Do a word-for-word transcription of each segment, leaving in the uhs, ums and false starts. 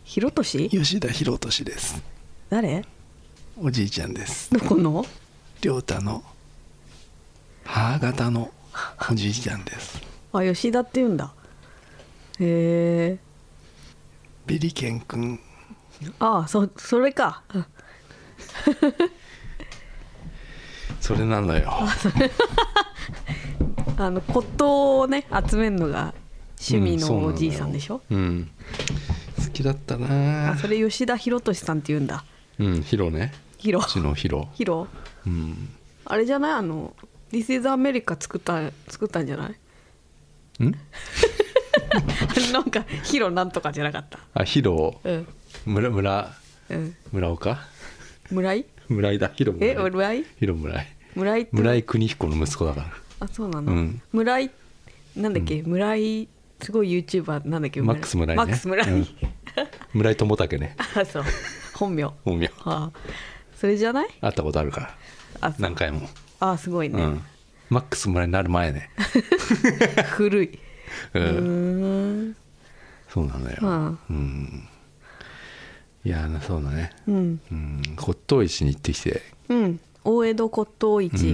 ひろとし？ 吉田博俊です。 誰？ おじいちゃんです。 どこの？ 亮太の母方のおじいちゃんです。 あ、吉田って言うんだ。へえ。 ビリケン君。 ああ、そそれか。 それなのよ。 あの骨董をね集めるのが趣味のおじいさんでしょ。 うん、うん好きだったな。 あ、それ吉田博俊さんって言うんだ。 うん、ヒロね。 ヒロ。 うちのヒロ。 ヒロ。 うん。 あれじゃない、あの This is America 作った作ったんじゃない？ん？なんかヒロなんとかじゃなかった？ あ、ヒロ。 うん。 村村、 うん、 村岡？ 村井？ 村井だ。ヒロ村井。 え、村井？ ヒロ村井。 村井って村井邦彦の息子だから。 あ、そうなの。 うん、 村井なんだっけ、うん、村井すごい YouTuber なんだっけ、 マックス村井ね。 マックス村井、うん、 村井智武ね。 あ、そう、本名。 本名。 はあ、それじゃない？ 会ったことあるから。あ、何回も。 あ、すごいね。うん、 マックス村井になる前ね。 古い。 うん。うーん、そうなのよ。はあ、うん。いや、そうだね。うん。うん、骨董市に行ってきて。 うん。大江戸骨董市。うん。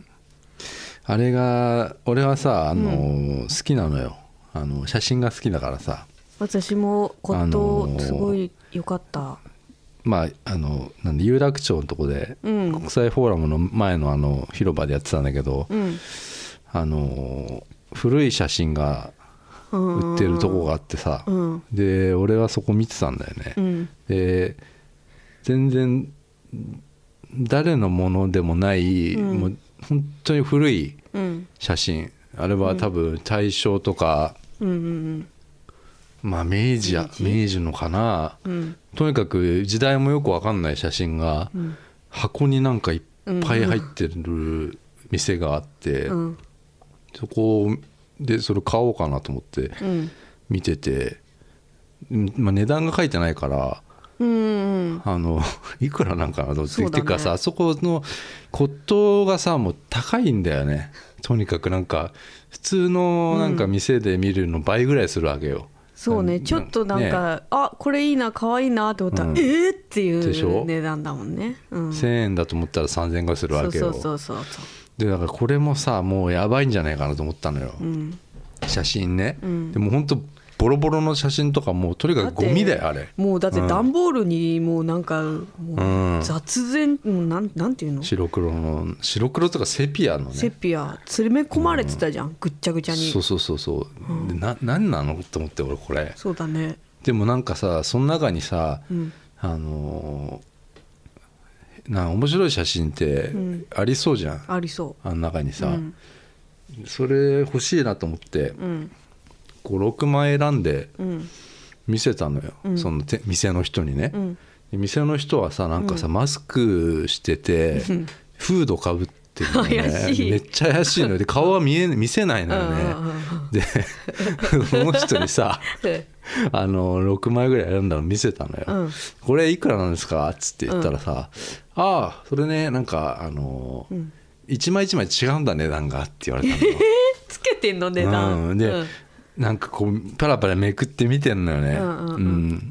あれが俺はさ、あの、うん、好きなのよ。あの写真が好きだからさ。 私も骨董すごい良かった。あのまああのなんで有楽町のとこで、うん、国際フォーラムの前のあの広場でやってたんだけど、うん、あの古い写真が売ってるとこがあってさ、うん、で俺はそこ見てたんだよね。うん、で全然誰のものでもない、うん、もう本当に古い写真、うん、あれは多分大正とか、うんうんうん、まあ明治や明治のかな、うん、とにかく時代もよく分かんない写真が、うん、箱になんかいっぱい入ってる店があって、うん、そこでそれ買おうかなと思って見てて、うん、まあ、値段が書いてないからうんうん、あのいくらなんかなと思って、ね、っていうかさ、あそこの骨董がさもう高いんだよね。とにかくなんか普通のなんか店で見るの倍ぐらいするわけよ。 そうね、ちょっとなんか、ね、あ、これいいな、可愛いなって思ったら、うん、えーっていう値段だもんね、うん、 せんえんだと思ったらさんぜんえんぐらいするわけよ。 そうそうそうそう。 でだからこれもさもうやばいんじゃないかなと思ったのよ、うん、写真ね、うん、でも本当ボロボロの写真とかもうとにかくゴミだよあれ。 もうだって段ボールにもうなんかもう雑然、うん、なんなんていうの、 白黒の白黒とかセピアのね、 セピア詰め込まれてたじゃん、うん、ぐっちゃぐちゃに。 そうそうそうそう、うん、でな何なのと思って俺これ。 そうだね。 でもなんかさその中にさ、うん、あのー、な面白い写真ってありそうじゃん、うん、 ありそう。 あの中にさ、うん、それ欲しいなと思って、うんご、ろくまい選んで見せたのよ、うん、そのて店の人にね、うん、店の人はさなんかさ、うん、マスクしてて、うん、フードかぶってるのね。めっちゃ怪しいのよ。で顔は見え見せないのよね。でその人にさあのろくまいぐらい選んだの見せたのよ、うん、これいくらなんですかっつって言ったらさ、うん、ああそれねなんかあの、うん、一枚一枚違うんだ値段がって言われたのよ。 つけてんの値段、 うん、で、うんなんかこうパラパラめくって見てんのよね、うんうんうんうん、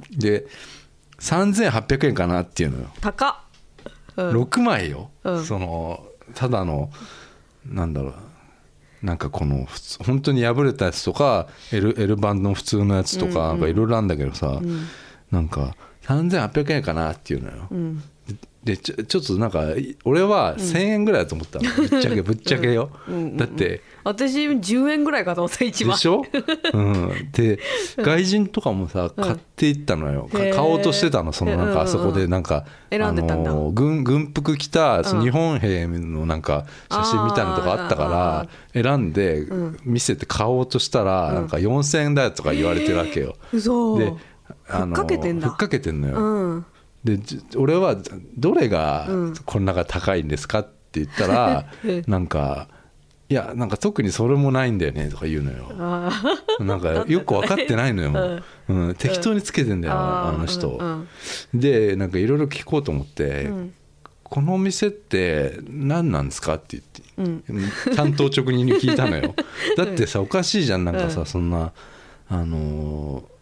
でさんぜんはっぴゃくえんかなっていうのよ。 高っ、うん、 ろくまいよ、 うん、 そのただのなんだろうなんかこの本当に破れたやつとか L, L 版の普通のやつとかなんかいろいろあるんだけどさ、うんうん、なんかさんぜんはっぴゃくえんかなっていうのよ、うん、でちょ、ちょっとなんか俺はせんえんぐらいだと思ったの、うん、ぶっちゃけぶっちゃけよ、うんうんうん、だって私じゅうえんぐらいかと思った一番でしょ、うん、で外人とかもさ買っていったのよ、うん、買おうとしてたのそのなんかあそこでなんか、 うんうん、選んでたんだ。あの軍, 軍服着たその日本兵のなんか写真みたいなとこあったから選んで見せて買おうとしたらなんかよんせんえんだよとか言われてるわけよ、 うん、嘘であのふっかけてんだ。 ふっかけてんのよ、 うん、 で俺はどれがこの中高いんですかって言ったら、うん、なんかいやなんか特にそれもないんだよねとか言うのよ。なんかよく分かってないのよ、うんうん、適当につけてんだよ、うん、あの人、うんうん、でなんかいろいろ聞こうと思って、うん、このお店って何なんですかって言って、うん、担当直入に聞いたのよ。だってさおかしいじゃんなんかさ、うん、そんなあのー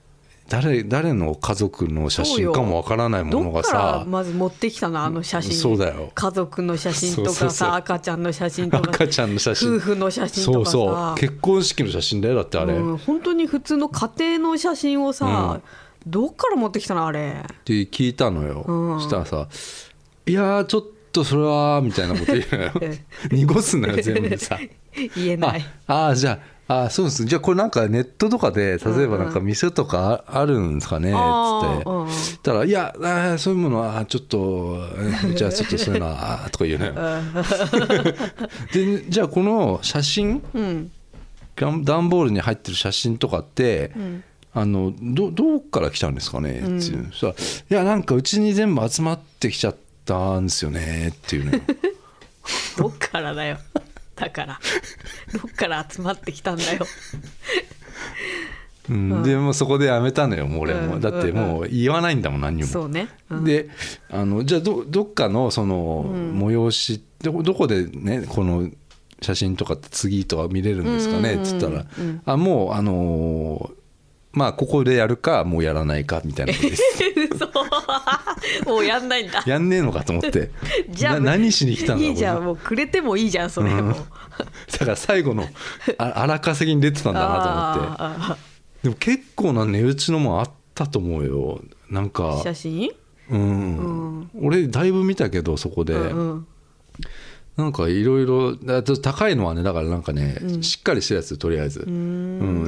誰, 誰の家族の写真かもわからないものがさ、 どっからまず持ってきたのあの写真。 そうだよ、 家族の写真とかさ、 そうそうそう、 赤ちゃんの写真とか、 赤ちゃんの写真、 夫婦の写真とかさ、 そうそう、結婚式の写真だよ、だってあれ、 うん、本当に普通の家庭の写真をさ、うん、どっから持ってきたのあれって聞いたのよ、うん、そしたらさ、いやーちょっとそれはみたいなこと言うのよ濁すのよ全部さ言えない。 ああじゃああそうです、じゃあこれなんかネットとかで例えばなんか店とかあるんですかねっつって言ったら、いやあそういうものはちょっとじゃあちょっとそういうのはとか言うのよでじゃあこの写真、うん、段ボールに入ってる写真とかって、うん、あの ど, どっから来たんですかねっていう、うん、そしたらいやなんかうちに全部集まってきちゃったんですよねっていうのよどっからだよだからどっから集まってきたんだようん、でもそこでやめたのよもう俺も、うん、だってもう言わないんだもん何にも。 そうね、うん、 であのじゃあ ど, どっかのその催し、うん、ど, どこでねこの写真とかって次とか見れるんですかねっつったら、うんうんうん、あもうあのーまあここでやるかもうやらないかみたいなことですもうやんないんだやんねえのかと思ってじゃあ何しに来たんだいいじゃんもうくれてもいいじゃんそれも、うん、だから最後の荒稼ぎに出てたんだなと思ってでも結構な値打ちのもあったと思うよなんか写真、 うん、うん、俺だいぶ見たけどそこで、うんうん、なんかいろいろ高いのはねだからなんかね、うん、しっかりしたやつとりあえずうん、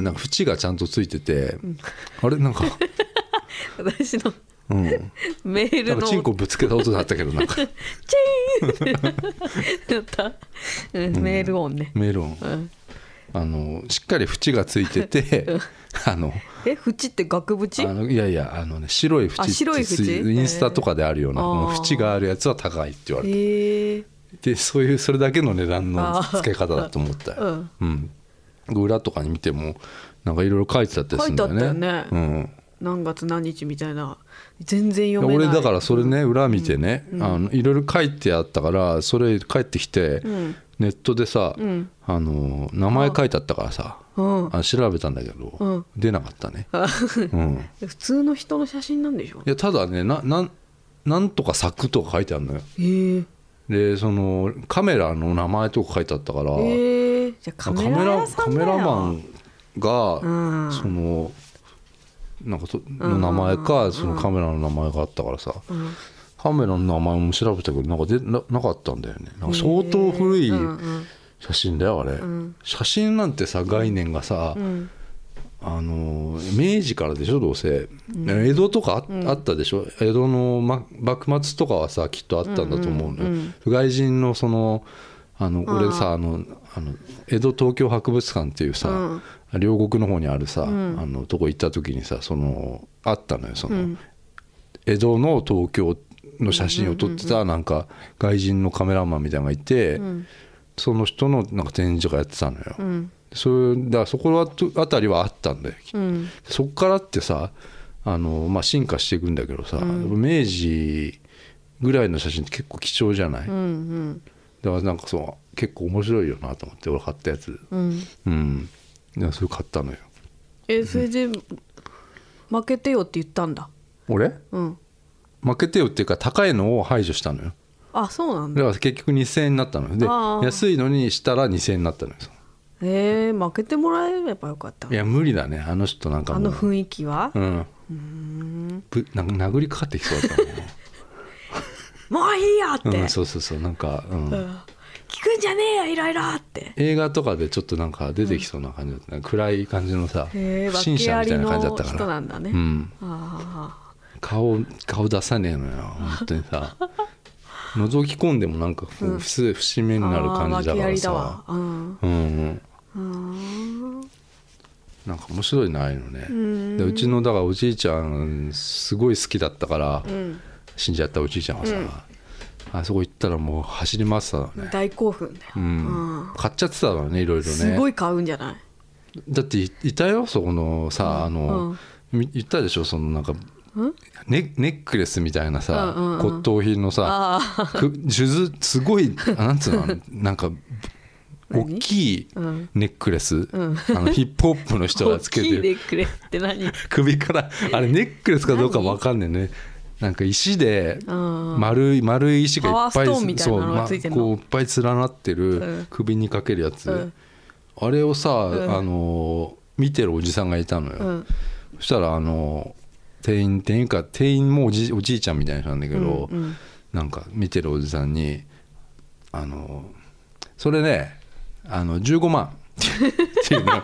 なんか縁がちゃんとついてて、うん、あれなんか私の、 うん、 メールのなんかチンコぶつけた音だったけどなんかチーンやった、うん、メール音ね、 うん、メール音、うん、あのしっかり縁がついてて、うん、あのえ縁って額縁あのいやいやあの、ね、白い縁って白い縁インスタとかであるようなもう縁があるやつは高いって言われて、へーでそういうそれだけの値段の付け方だと思ったよ、うんうん、裏とかに見てもなんかいろいろ書いてあったりするんだよね。 書いてあったよね、うん、何月何日みたいな全然読めない。 俺だからそれね裏見てね、うん、あのいろいろ書いてあったからそれ帰ってきて、うん、ネットでさ、うん、あの名前書いてあったからさ、うん、あ調べたんだけど、うん、出なかったね、うん、 普通の人の写真なんでしょ。 いやただね な, な, なんとか作とか書いてあるのよ。 へえ。 でそのカメラの名前とか書いてあったから、 えー、じゃあカメラ屋さんだよ。 カメラマンが、うん、そのなんかその名前か、うん、そのカメラの名前があったからさ、うん、カメラの名前も調べたけどなんかで な, なかったんだよね。なんか相当古い写真だよあれ、うん、写真なんてさ概念がさ、うん、あの明治からでしょどうせ、うん、江戸とか あ,、うん、あったでしょ江戸の、ま、幕末とかはさきっとあったんだと思うのよ、うんうんうん、外人のそのあの俺さあのあの江戸東京博物館っていうさ、うん、両国の方にあるさ、うん、あのとこ行った時にさそのあったのよその、うん、江戸の東京の写真を撮ってたなんか外人のカメラマンみたいなのがいて、うん、その人のなんか展示がやってたのよ、うん、それだからそこあたりはあったんだよ、うん、そこからってさあの、まあ、進化していくんだけどさ、うん、明治ぐらいの写真って結構貴重じゃない、うんうん、だからなんかそう結構面白いよなと思って俺買ったやつ、うんうん、いやそれ買ったのよ。 えそれで、うん、負けてよって言ったんだ俺、うん、負けてよっていうか高いのを排除したのよ。 あそうなんだ。 だから結局にせんえんになったのよ。で安いのにしたらにせんえんになったのよ。 えー、負けてもらえればよかった。 いや無理だねあの人なんかもうあの雰囲気は、うん、うーんぶなんか殴りかかってきそうだったもんもういいやって、 うん、そうそうそうなんか、うんうん、 聞くんじゃねえよいろいろって映画とかでちょっとなんか出てきそうな感じだった、うん、暗い感じのさ不審者みたいな感じだったから人なんだね、うん、あ顔顔出さねえのよ本当にさ覗き込んでもなんかこう節目になる感じだからさ、うん、うんうんうんなんか面白いのないのね。う, でうちのだからおじいちゃんすごい好きだったから、うん、死んじゃったおじいちゃんがさ、うん、あそこ行ったらもう走り回ってたのね。 大興奮だよ、うんうん、買っちゃってたのねいろいろね。 すごい買うんじゃない。 だって い, いたよそこのさ、うん、あの、うん、言ったでしょそのなんかネ, ネックレスみたいなさ、うんうんうん、骨董品のさ数珠すごいなんつうのなんか大きいネックレス、 うん、 あのヒップホップの人がつけてる大きいネックレスって何首からあれネックレスかどうか分かんないね。なんか石で丸い丸い石がいっぱいパワーストーンみたいなのがついてるの、 そう、ま、こういっぱい連なってる首にかけるやつ、うん、あれをさ、うん、あの見てるおじさんがいたのよ、うん、そしたらあの店員店員か店員もおじ、おじいちゃんみたいな人なんだけど、うんうん、なんか見てるおじさんにあのそれねあのじゅうごまんっていうの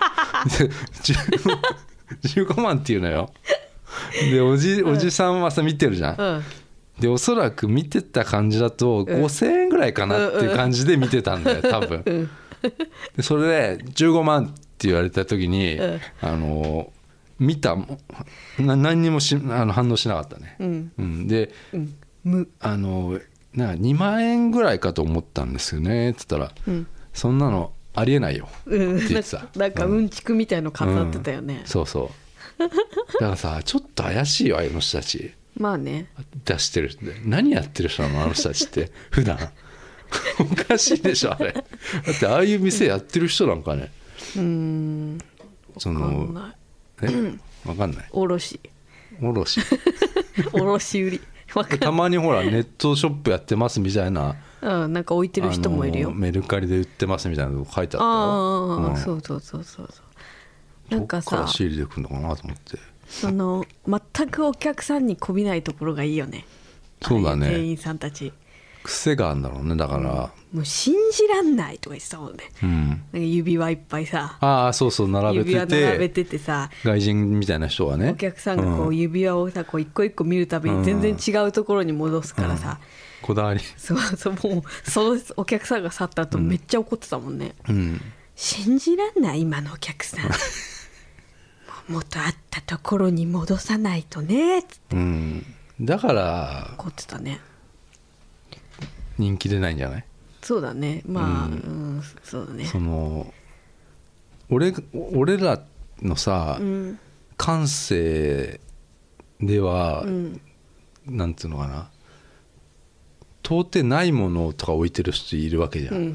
じゅうごまんっていうのよ。で おじ、おじさんはさ見てるじゃん、うん、でおそらく見てた感じだとごせんえんぐらいかなっていう感じで見てたんだよ多分、うん、でそれでじゅうごまんって言われた時に、うん、あの見たな何にもしあの反応しなかったね、うんうん、で、うん、あのなにまんえんぐらいかと思ったんですよねって言ったら、うん、そんなのありえないよって言ってた、 うん、なんかうんちくみたいの飾ってたよね、 うん、そうそうだからさちょっと怪しいよああいうの人たち。 まあね出してる何やってる人なのあの人たちって普段おかしいでしょあれ。だってああいう店やってる人なんかね。 うーんその分かんないえ分かんない卸卸卸売りたまにほらネットショップやってますみたいな、 うん、なんか置いてる人もいるよ。 メルカリで売ってますみたいなの書いてあったよ。 ああ、うん、そうそうそうそうなんかさどっから仕入れてくるのかなと思って。 その全くお客さんにこびないところがいいよね。 そうだね。 店員さんたち癖があるんだろうね。だから、うん、 もう信じらんないとか言ってたもんね、うん、なんか指輪いっぱいさああそうそう並べてて指輪並べててさ外人みたいな人がねお客さんがこう指輪をさこう一個一個見るたびに全然違うところに戻すからさ、 うん、こだわりそうそうもうそのお客さんが去った後めっちゃ怒ってたもんね、うん、信じらんない今のお客さん元あったところに戻さないとねっつって、うん、 だから怒ってたね。 人気出ないんじゃない？ そうだねまあ、うんうん、そうだね。 その 俺, 俺らのさ、うん、感性では、うん、なんていうのかな到底ないものとか置いてる人いるわけじゃん、うん、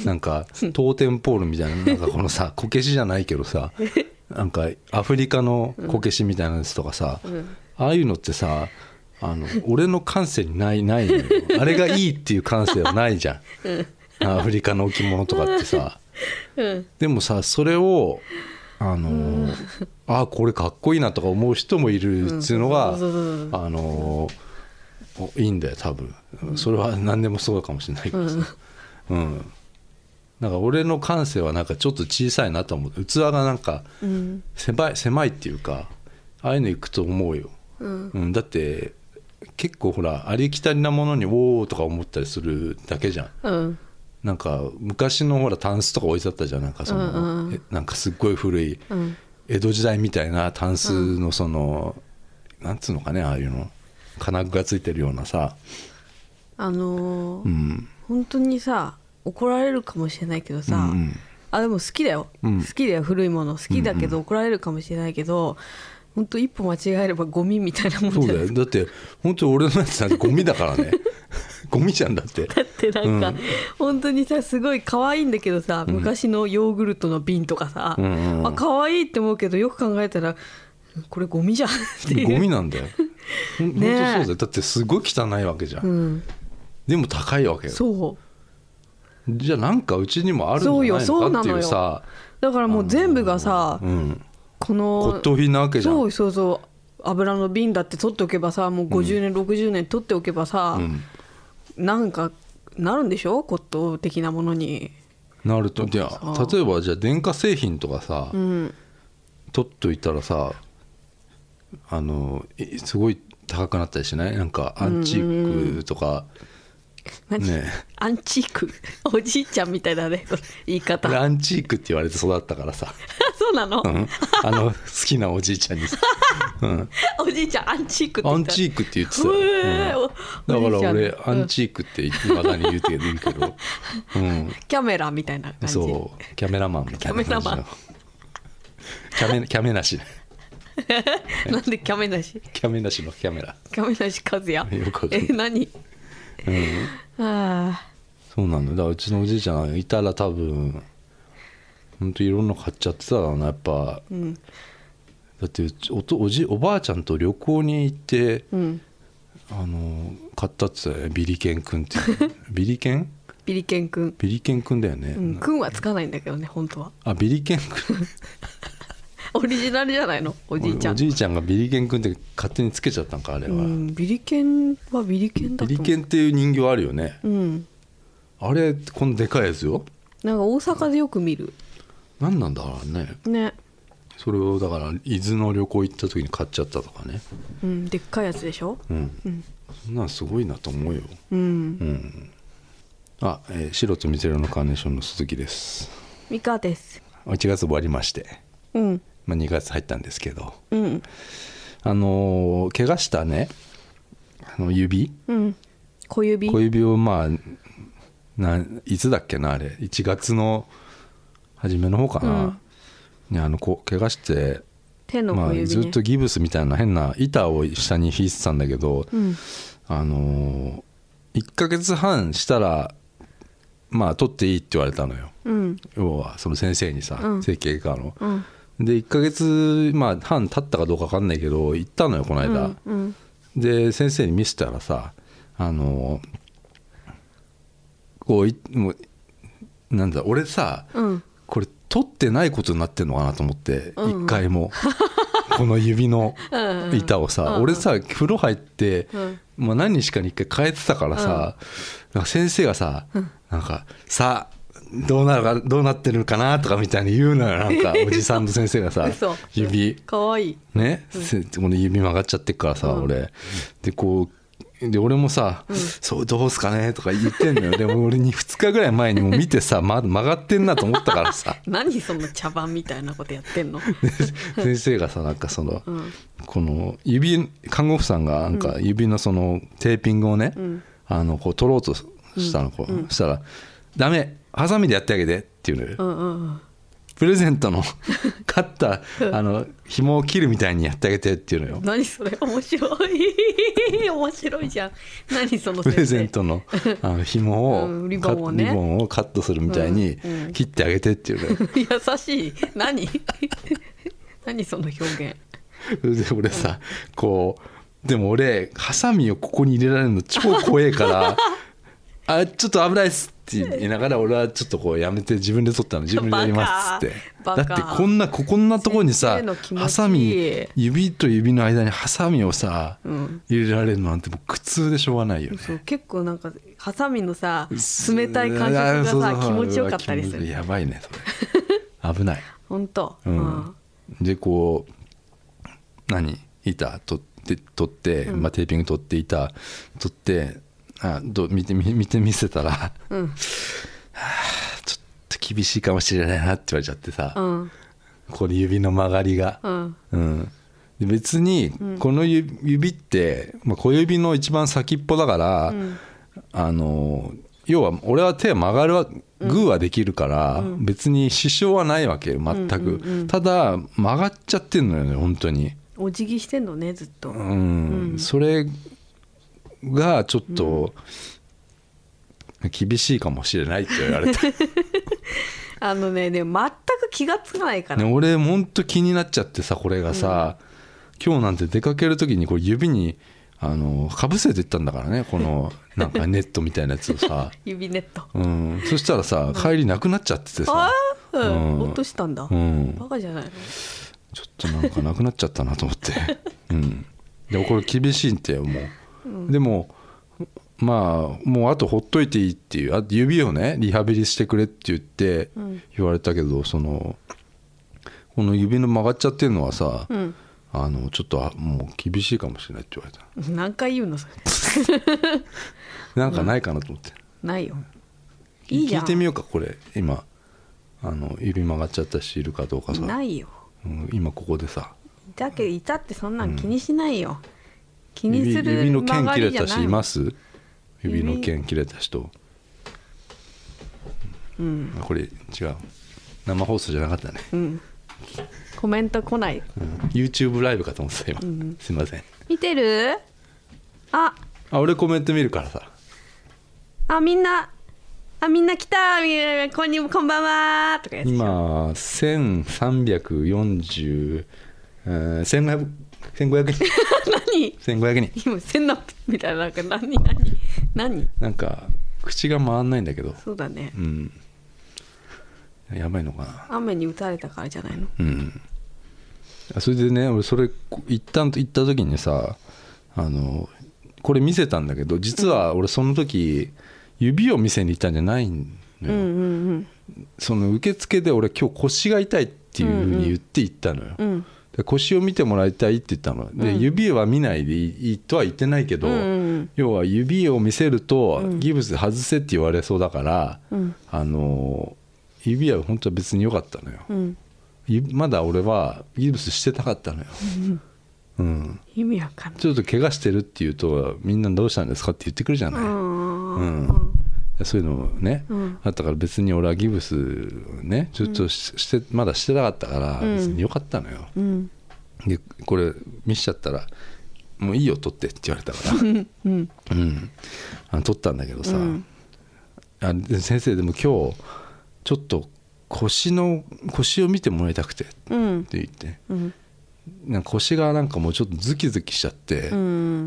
なんかトーテンポールみたいな、なんかこのさこけしじゃないけどさなんかアフリカのこけしみたいなやつとかさ、うん、ああいうのってさあの俺の感性にないないのよ。あれがいいっていう感性はないじゃん、うん、アフリカの置物とかってさ、うん、でもさそれをあの、うん、あこれかっこいいなとか思う人もいるっていうのが、うん、あのいいんだよ多分。それは何でもそうかもしれないけどさ、うん、うん、なんか俺の感性はなんかちょっと小さいなと思う。器がなんか狭い、狭いっていうかああいうのいくと思うよ、うんうん、だって結構ほらありきたりなものにおーとか思ったりするだけじゃん、うん、なんか昔のほらタンスとか置いてあったじゃん。なんかその、うんうん、なんかすっごい古い江戸時代みたいなタンスのその、うん、なんつうのかねああいうの金具がついてるようなさあのーうん、本当にさ怒られるかもしれないけどさ、うんうん、あでも好きだよ、うん、好きだよ古いもの好きだけど怒られるかもしれないけど、本当一歩間違えればゴミみたいなもんじゃない。 そうだよ。だって本当に俺のやつなんてゴミだからねゴミじゃんだって。 だってなんか、うん、本当にさすごい可愛いんだけどさ、うん、昔のヨーグルトの瓶とかさ、うんうんうん、あ可愛いって思うけどよく考えたらこれゴミじゃんっていう。 ゴミなんだよ本当そうだよ。だってすごい汚いわけじゃん、うん、でも高いわけよ。そうじゃあなんかうちにもあるんじゃないのかっていうさ。 だからもう全部がさ、うん、この骨董品なわけじゃん。 そうそうそう油の瓶だって取っておけばさもうごじゅうねん、うん、ろくじゅうねん取っておけばさ、うん、なんかなるんでしょ骨董的なものになると。いや例えばじゃあ電化製品とかさ、うん、取っといたらさあのすごい高くなったりしない？なんかアンチークとか、 うんうん、ね、アンチークおじいちゃんみたいだね言い方。 アンチークって言われて育ったからさそうなの、うん、 あの好きなおじいちゃんに、うん、 おじいちゃんアンチークって言った。 アンチークって言ってたよ、うん、だから俺アンチークっていまだに言うてるけど、うん、 キャメラみたいな感じ。 そうキャメラマンみたいな感じのキャメキャメなしなんでキャメなしキャメなしのキャメラキャメなし和也え何、 うん、あそうなんだ。だからうちのおじいちゃんいたら多分ほんといろんな買っちゃってたなやっぱ、うん、だっておと お, じおばあちゃんと旅行に行って、うん、あの買ったって言ったよねビリケンくんってビリケンビリケンくんビリケンくんだよね、 うん、くんはつかないんだけどね本当は。 あビリケンくんオリジナルじゃないのおじいちゃん。 おじいちゃんがビリケンくんって勝手につけちゃったんかあれは、うん、 ビリケンはビリケンだとビリケンっていう人形あるよね、うん、あれこのでかいやつよ。 なんか大阪でよく見る。 何なんだろうね。 ね。それをだから伊豆の旅行行った時に買っちゃったとかね、 うん、でっかいやつでしょ、うんうん、 そんなんすごいなと思うよ、うんうん、あ、えー、白と水色のカーネーションの鈴木です。 ミカです。 いちがつ終わりまして、うんまあ、にがつ入ったんですけど、うん、あのー、怪我したねあの指、うん、 小指小指をまあないつだっけなあれいちがつの初めの方かな、うんね、あのこう怪我して手の小指、ねまあ、 ずっとギブスみたいな変な板を下に引いてたんだけど、うん、あのいっかげつはんしたらまあ取っていいって言われたのよ、うん、要はその先生にさ、うん、整形外科の、うん、でいっかげつ、まあ、半経ったかどうか分かんないけど行ったのよこの間、うんうん、で先生に見せたらさあのこうもうなんだ俺さ、うん、これ取ってないことになってんのかなと思って一、うん、回もこの指の板をさ、うんうん、俺さ風呂入って、うんまあ、何日かに一回変えてたからさ、うん、なんか先生がさ、うん、なんかさあどうなるかどうなってるかなとかみたいに言うのよなんかおじさんと先生がさ指かわいいね、うん、この指曲がっちゃってっからさ、うん、俺でこうで俺もさ、うん、そうどうすかねとか言ってんのよ。でも俺にふつかぐらい前にも見てさ、ま、曲がってんなと思ったからさ何その茶番みたいなことやってんの先生がさなんかその、うん、この指看護婦さんがなんか指のそのテーピングをね、うん、あのこう取ろうとしたのこう、うん、そしたらダメハサミでやってあげてっていうのよ、うんうんうんプレゼントの買ったあの紐を切るみたいにやってあげてっていうのよ。 何それ面白い面白いじゃん。何その先生プレゼント の, あの紐を、うん、リボンをねリボンをカットするみたいに切ってあげてっていうのよ、 うんうん、優しい何何その表現で俺さ、うん、こうでも俺ハサミをここに入れられるの超怖えからあちょっと危ないっすって言いながら俺はちょっとこうやめて自分で取ったの自分でやりますっつってだってこんなここんなところにさハサミ指と指の間にハサミをさ、うん、入れられるなんてもう苦痛でしょうがないよね。 そう結構なんかハサミのさ冷たい感触がさそうそう気持ちよかったりする。 やばいねそれ危ない本当、 うん、でこう何板取って取って、うんまあ、テーピング取って板取ってあど見て見て見せたら、うんはあ、ちょっと厳しいかもしれないなって言われちゃってさ、うん、これ指の曲がりが、うんうん、で別にこの 指, 指って、まあ、小指の一番先っぽだから、うん、あの要は俺は手は曲がるはグーはできるから、うん、別に支障はないわけ全く、うんうんうん、ただ曲がっちゃってんのよね本当に。 お辞儀してんのねずっと、 うんうん、それがちょっと厳しいかもしれないって言われてあのねでも全く気がつかないから、 ね、俺ほんと気になっちゃってさこれがさ、うん、今日なんて出かける時にこれ指にあのかぶせていったんだからねこのなんかネットみたいなやつをさ指ネット、 うん、そしたらさ帰りなくなっちゃっててさ、 ああ、うん、落としたんだ、うん、バカじゃないの。 ちょっとなんかなくなっちゃったなと思って、うん、でもこれ厳しいってもううん、でもまあもうあとほっといていいっていうあ指をねリハビリしてくれって言って言われたけど、うん、そのこの指の曲がっちゃってるのはさ、うん、あのちょっともう厳しいかもしれないって言われた。 何回言うのそれなんかないかなと思って、 うん、ないよいいじゃん聞いてみようかこれ今あの指曲がっちゃったしいるかどうかさないよ、 うん、今ここでさだけどいたってそんなん気にしないよ、うん気にする指の剣切れた人います？指の剣切れた人、うん、これ違う生放送じゃなかったね、うん、 コメント来ない、 うん、YouTube ライブかと思ってた今、うん、すいません。 見てる？ああ俺コメント見るからさあみんなあみんな来たこんにこんばんはとかやつ。 今せんさんびゃくよんじゅう、えー、せんごひゃくせんごひゃくにん何せんごひゃくにん今せんなみたいな、なんか何何何なんか口が回んないんだけど。 そうだね、 うん、やばいのかな。 雨に打たれたからじゃないの。 うん。それでね俺それ一旦行った時にさ、あのこれ見せたんだけど、実は俺その時指を見せに行ったんじゃないのよ、うんうんうん、その受付で俺今日腰が痛いっていうふうに言って行ったのよ、うんうん、で腰を見てもらいたいって言ったので、うん、指は見ないでいいとは言ってないけど、うんうん、要は指を見せるとギブス外せって言われそうだから、うん、あの指は本当は別に良かったのよ、うん、まだ俺はギブスしてなかったのよ、うんうん、 意味わかんない。 ちょっと怪我してるって言うとみんなどうしたんですかって言ってくるじゃない、うんうん、そういうのね、うん、あったから別に俺はギブスねちょっと し,、して、まだしてなかったから別によかったのよ、うん、でこれ見しちゃったらもういいよ取ってって言われたからうん、うん、あの取ったんだけどさ、うん、あ先生でも今日ちょっと腰の腰を見てもらいたくてって言って、うんうんなんか腰がなんかもうちょっとズキズキしちゃって、うん、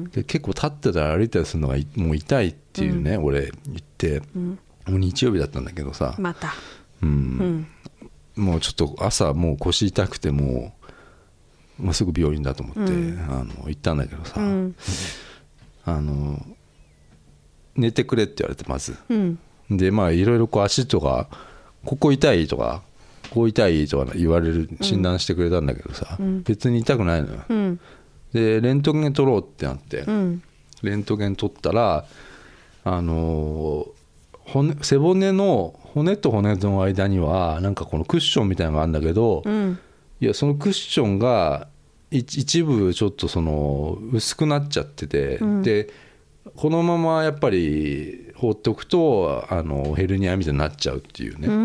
で結構立ってたら歩いたりするのがもう痛いっていうね、うん、俺言って、うん、もう日曜日だったんだけどさまた、 うんうん、もうちょっと朝もう腰痛くてもう、まあ、すぐ病院だと思って、うん、あの行ったんだけどさ、うん、あの寝てくれって言われてまず、うん、でまあいろいろこう足とかここ痛いとかこう痛いとか言われる診断してくれたんだけどさ、うん、別に痛くないのよ、うん、でレントゲン取ろうってなって、うん、レントゲン取ったらあのー、骨背骨の骨と骨の間にはなんかこのクッションみたいなのがあるんだけど、うん、いやそのクッションが一部ちょっとその薄くなっちゃってて、うん、でこのままやっぱり放っておくとあのヘルニアみたいになっちゃうっていうね、うん、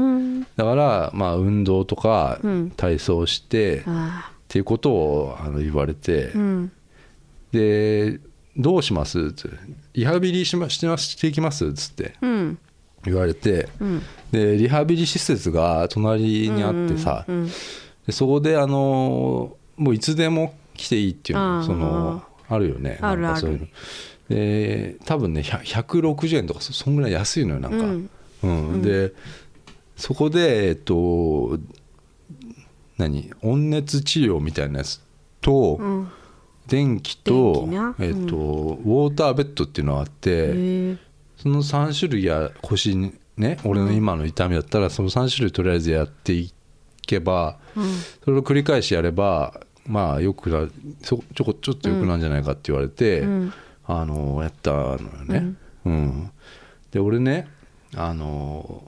だからまあ運動とか体操して、うん、っていうことをあの言われて、うん、でどうしますってリハビリしましてますしていきますっつって言われて、うん、でリハビリ施設が隣にあってさ、うんうんうん、でそこであのもういつでも来ていいっていうのそのあるよね、 あるある、 なんかそういうので多分ねひゃくろくじゅうえんとか そ, そんぐらい安いのよなんか、うんうん、でそこでえっと何温熱治療みたいなやつと、うん、電気と電気、 えっとうん、ウォーターベッドっていうのがあってそのさん種類や腰にね俺の今の痛みだったらそのさん種類とりあえずやっていけば、うん、それを繰り返しやればまあよくなそちょこちょっとよくなるんじゃないかって言われて、うんうんあのやったのよね、うんうん、で俺ねあの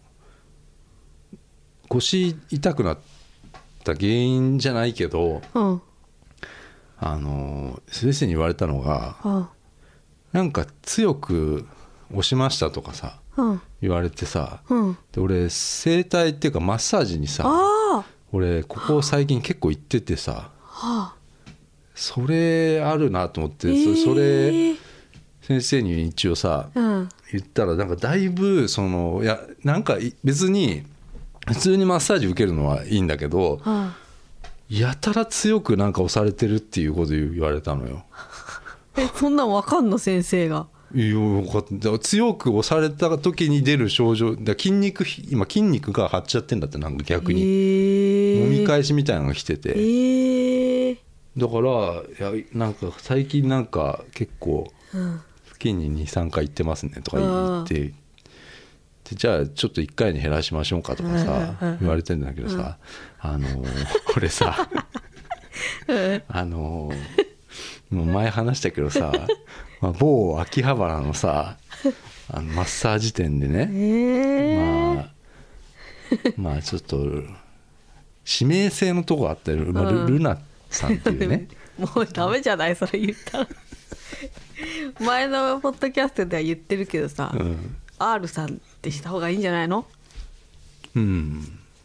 腰痛くなった原因じゃないけど、うん、あの先生に言われたのが、うん、なんか強く押しましたとかさ、うん、言われてさ、うん、で俺整体っていうかマッサージにさ俺ここ最近結構行っててさ、はあ、それあるなと思って、えー、そ, それ先生に一応さ、うん、言ったらなんかだいぶそのいやなんか別に普通にマッサージ受けるのはいいんだけど、うん、やたら強くなんか押されてるっていうこと言われたのよえそんなん分かんの先生がいや分かった強く押された時に出る症状だ筋肉今筋肉が張っちゃってんだってなんか逆に、えー、揉み返しみたいなのが来てて、えー、だからいやなんか最近なんか結構、うん月に にさんかい行ってますねとか言ってでじゃあちょっといっかいに減らしましょうかとかさ言われてんだけどさあのこれさあのもう前話したけどさ、まあ、某秋葉原のさあのマッサージ店でね、えー、まあまあちょっと指名制のとこあったよ、まあ、ル, ルナさんっていうねもうダメじゃないそれ言ったら前のポッドキャストでは言ってるけどさ、うん、R さんってした方がいいんじゃないの？ うん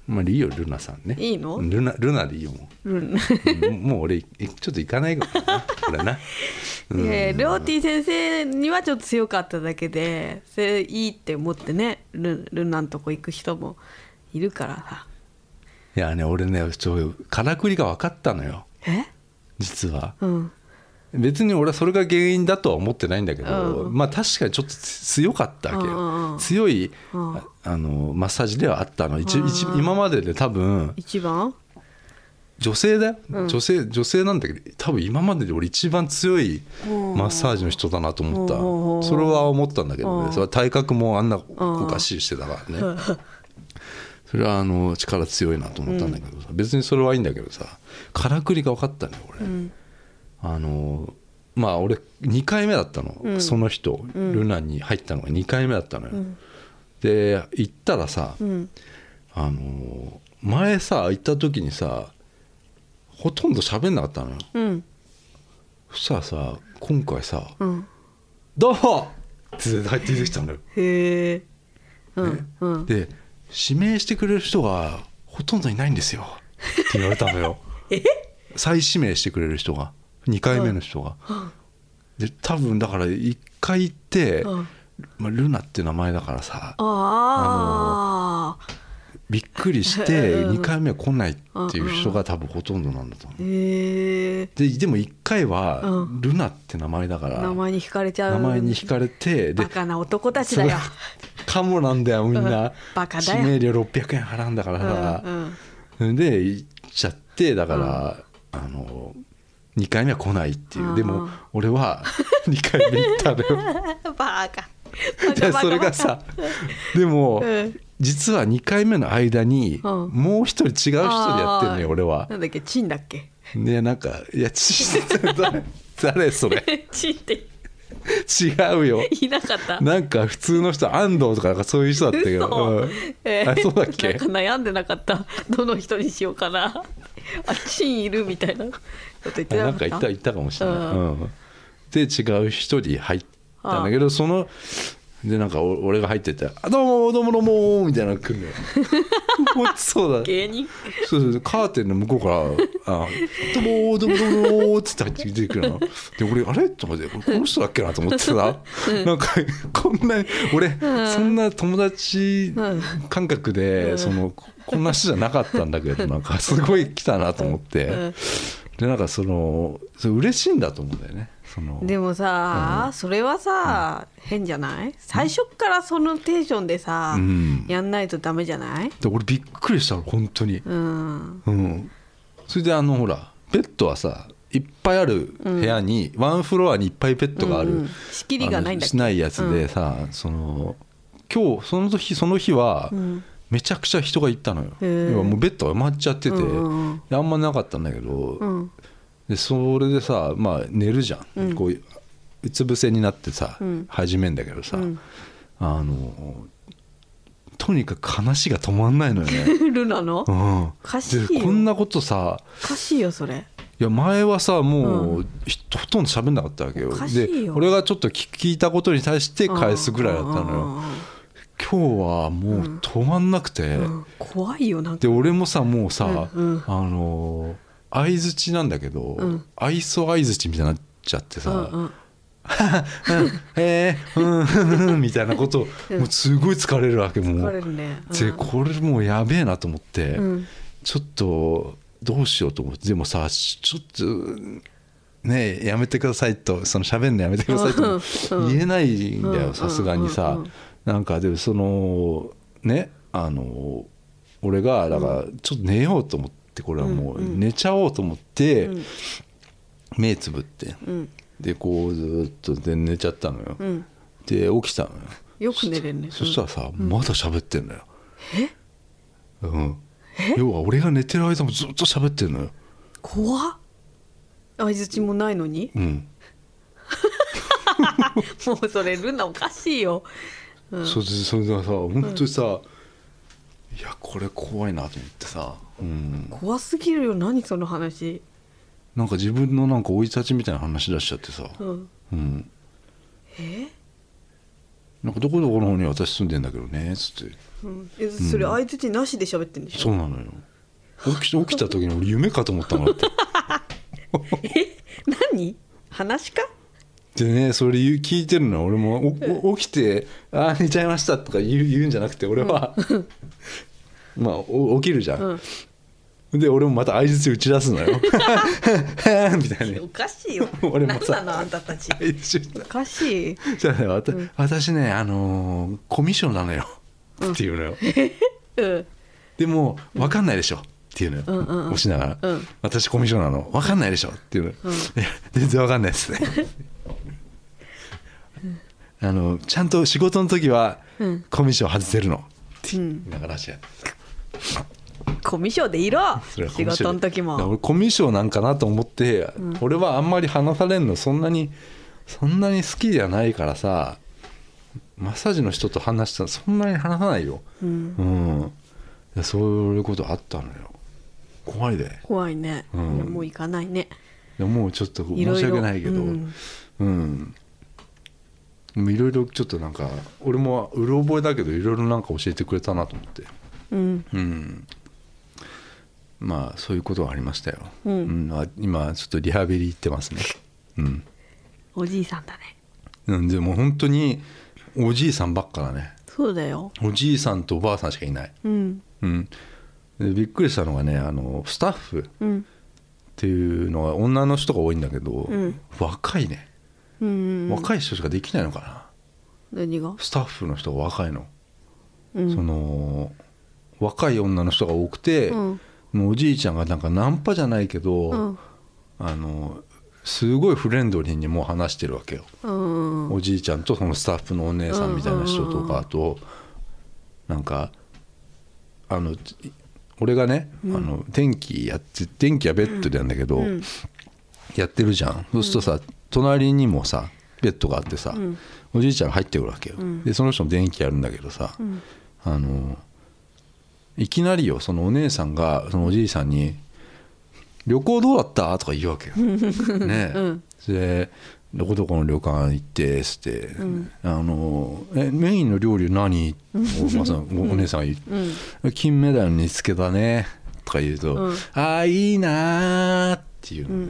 まあいいよルナさんね。 いいの？ ルナルナでいいよもう。ルナもう俺ちょっと行かないからなこれな。 うん、いやいやりょうてぃ先生にはちょっと強かっただけでそれいいって思ってね ル, ルナのとこ行く人もいるからさ。 いやね俺ねちょからくりが分かったのよ。 え？実は。うん。別に俺はそれが原因だとは思ってないんだけど、うん、まあ確かにちょっと強かったわけよ、うん、強い、うん、あのマッサージではあったの、うん、今までで多分一番女性だよ、うん、女性女性なんだけど多分今までで俺一番強いマッサージの人だなと思った、それは思ったんだけどね、それは体格もあんなおかしいしてたからね、それはあの力強いなと思ったんだけどさ、別にそれはいいんだけどさ、からくりが分かったね俺、うん、あのまあ俺にかいめだったの、うん、その人、うん、ルナに入ったのがにかいめだったのよ、うん、で行ったらさ、うん、あの前さ行った時にさほとんど喋んなかったのよ、うん、そしたらさ今回さ、うん、どうもって入って出てきたのよ。へえ、うんねうん、で指名してくれる人がほとんどいないんですよって言われたのよえ再指名してくれる人がにかいめの人が、うん、で多分だからいっかい行って、うんまあ、ルナって名前だからさあのびっくりしてにかいめは来ないっていう人が多分ほとんどなんだと思う。で, でもいっかいはルナって名前だから名前に惹かれちゃう、 名前に惹かれてバカな男たちだよかもなんだよみんな、うん、 バカだよ指名料ろっぴゃくえん払うんだからさ、うんうん、で行っちゃってだから、うん、あのにかいめは来ないっていう、うん、でも俺はにかいめ行ったのよバカでそれがさでも、うん、実はにかいめの間に、うん、もう一人違う人でやってるのよ俺は。 なんだっけチンだっけ。 ねなんかいやチンって誰誰それチンって違うよいなかった。 なんか普通の人安藤とかなんかそういう人だったけど、うんえー、 あそうだっけ。 なんか悩んでなかったどの人にしようかなあチンいるみたいなこと言ってなかった。 なんか言った言ったかもしれない、うん、で違う人に入ったんだけどそのでなんか俺が入っててあどうもどうもどうもみたいなの来るのよそうだ芸人そうそうカーテンの向こうからあどうもどうもどうもっつって入って出てくるので俺あれと思ってこの人だっけなと思ってさなんかこんなに俺そんな友達感覚でそのこんな人じゃなかったんだけどなんかすごい来たなと思ってでなんかそのそれ嬉しいんだと思うんだよね。そのでもさ、うん、それはさ、うん、変じゃない？最初からそのテンションでさ、うん、やんないとダメじゃない？ で俺びっくりしたの本当に、うんうん、それであのほらベッドはさいっぱいある部屋に、うん、ワンフロアにいっぱいベッドがある、うんうん、 仕切りがないんだっけ？ しないやつでさ、うん、その今日その日その日は、うんめちゃくちゃ人が行ったのよ。要はもうベッドが埋まっちゃってて、うんうん、あんまなかったんだけど、うん、でそれでさ、まあ、寝るじゃん、うん、こううつ伏せになってさ、うん、始めんだけどさ、うん、あのとにかく話が止まんないのよねルナの、 うん、 おかしいよ。 でこんなことさおかしいよそれ。 いや前はさもう、うん、ほとんど喋んなかったわけよ。で俺がちょっと聞いたことに対して返すぐらいだったのよ。今日はもう止まんなくて、うんうん、 怖いよなんか。 で俺もさもうさ、うんうん、あの相づちなんだけど、うん、愛想相づちみたいになっちゃってさ、うんうんえー、うんうんみたいなことを、うん、もうすごい疲れるわけもう疲れるね、うん、でこれもうやべえなと思って、うん、ちょっとどうしようと思って、でもさちょっとねやめてくださいと、その喋るのやめてくださいと言えないんだよさすがにさ。なんかでもそのねあの俺がだからちょっと寝ようと思って、これはもう寝ちゃおうと思って目つぶってでこうずっとで寝ちゃったのよ。で起きたのよ。 よく寝れんね。 そしたらさまだ喋ってんのよ。えうん要は俺が寝てる間もずっと喋ってんのよ。 怖っ。相づちもないのに。うんもうそれルナおかしいよ。うん、 それでそれがさ本当にさ、うん、いやこれ怖いなと思ってさ、うん、 怖すぎるよ。何その話。 なんか自分のなんか生い立ちみたいな話出しちゃってさ、うんうん、 えなんかどこどこの方に私住んでんだけどねっつって、 うん、えそれ相槌なしで喋ってんでしょ、 そうなのよ。起き, 起きた時に俺夢かと思ったのってえ何話かでね、それ聞いてるの俺もお起きてああ寝ちゃいましたとか言う、言うんじゃなくて俺は、うん、まあ起きるじゃん、うん、で俺もまた相槌打ち出すのよみたいな。 おかしいよ俺もさ何なのあんたたちおかしいじゃあ、ねわたうん、私ねあのー、コミッションなのよ、うん、っていうのよ、うん、でも分かんないでしょっていうのよ、うんうんうん、押しながら、うん、私コミッションなの分かんないでしょっていうの、うん、いや全然分かんないですねあのちゃんと仕事の時はコミッション外せるの、うん、ってだからしやコミッションでいろ仕事の時も俺コミッションなんかなと思って、うん、俺はあんまり話されるのそんなにそんなに好きじゃないからさ、マッサージの人と話したらそんなに話さないよ、うん、うん、いやそういうことあったのよ。怖いで怖いね、うん、もう行かないね。 いやもうちょっと申し訳ないけど、うんうんいろいろちょっとなんか俺もうろ覚えだけどいろいろなんか教えてくれたなと思って、うんうん、まあそういうことがありましたよ、うんうん、今ちょっとリハビリ行ってますね、うん、 おじいさんだね、 うん、でも本当におじいさんばっかだね。 そうだよ、 おじいさんとおばあさんしかいない、うんうん、でびっくりしたのがねあのスタッフっていうのは女の人が多いんだけど、うん、若いね、うんうん、若い人しかできないのかな。 何がスタッフの人が若いの、うん、その若い女の人が多くて、うん、もうおじいちゃんがなんかナンパじゃないけど、うん、あのすごいフレンドリーにもう話してるわけよ、うん、おじいちゃんとそのスタッフのお姉さんみたいな人とか、あとなんかあの俺がね、うん、あの電気やって電気はベッドでやるんだけど、うん、やってるじゃん。そうするとさ、隣にもさベッドがあってさ、うん、おじいちゃんが入ってくるわけよ、うん、でその人も電気やるんだけどさ、うん、あのいきなりよそのお姉さんがそのおじいさんに旅行どうだったとか言うわけよね、うん、でどこどこの旅館行ってつって、うん、あのえメインの料理何お, まさんお姉さんが言う、うん、金メダル煮つけだねとか言うと、うん、ああいいなっていうの、うんうん、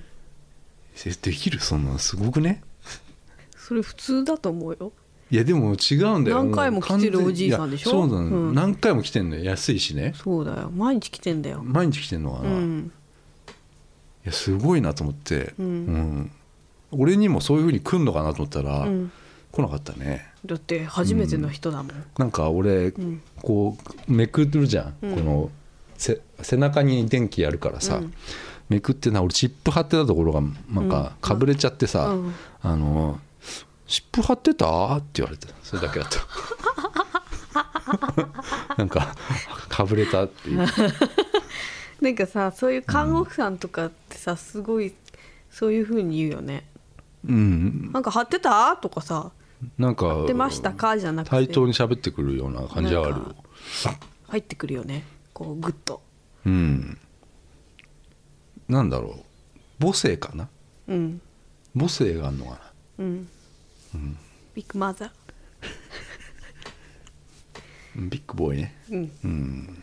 できるそんなのすごくね。 それ普通だと思うよ。 いやでも違うんだよ。 何回も来てるおじいさんでしょ。 そうなの、うん、何回も来てんのよ。安いしね。 そうだよ毎日来てんだよ。 毎日来てんのかな、うん、いやすごいなと思って、うんうん、俺にもそういう風に来んのかなと思ったら、うん、来なかったね。 だって初めての人だもん、うん、 なんか俺、うん、こうめくるじゃん、うん、この背中に電気やるからさ、うん、めくってな俺チップ貼ってたところがなんかかぶれちゃってさ、うん、あの湿布貼ってたって言われてそれだけだったなんかかぶれたっていうなんかさそういう看護婦さんとかってさすごいそういう風に言うよね、うん、なんか貼ってたとかさなんか貼ってましたかじゃなくて対等に喋ってくるような感じがある。 入ってくるよねこうグッと。 うんなんだろう母性かな、うん、母性があるのかな、うんうん、ビッグマザービッグボーイね、うんうん、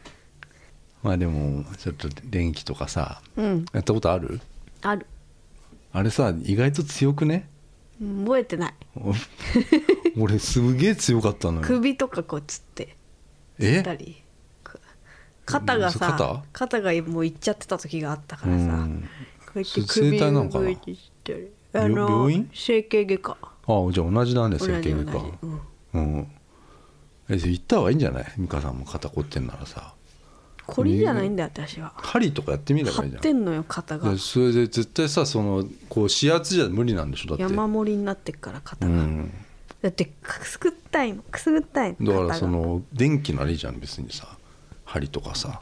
まあでもちょっと電気とかさ、うん、やったことある？ ある。 あれさ意外と強くね？ 覚えてない俺すげえ強かったのよ。 首とかこうつってつったり肩がさ 肩? 肩がもういっちゃってた時があったからさ、うん、こうやって首を動いてしたりあの病院？整形外科。 ああじゃあ同じなんだよ整形外科、うんうん、え行った方がいいんじゃない？美香さんも肩凝ってんならさ。 これじゃないんだよ私は。 針とかやってみればいいじゃん。 張ってんのよ肩が。 それで絶対さそのこう指圧じゃ無理なんでしょだって。 山盛りになってっから肩が、うん、だってくすぐったいのくすぐったいの。だからその電気ならいいじゃん別にさ針とかさ